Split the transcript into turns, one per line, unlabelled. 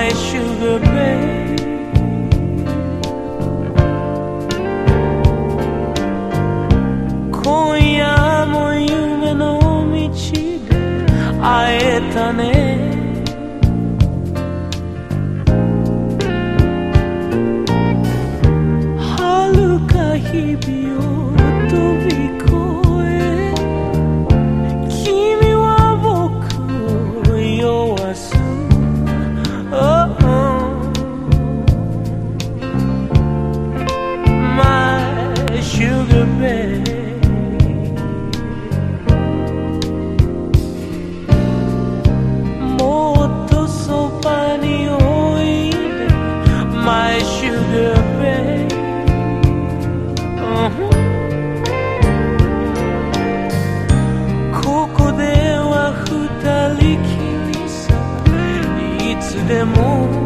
My sugar babe今夜も夢の道で会えたね遥か日々を飛び越え君は僕を酔わすMy sugar babeもっとそばにおいで My sugar babeここでは二人きりさいつでも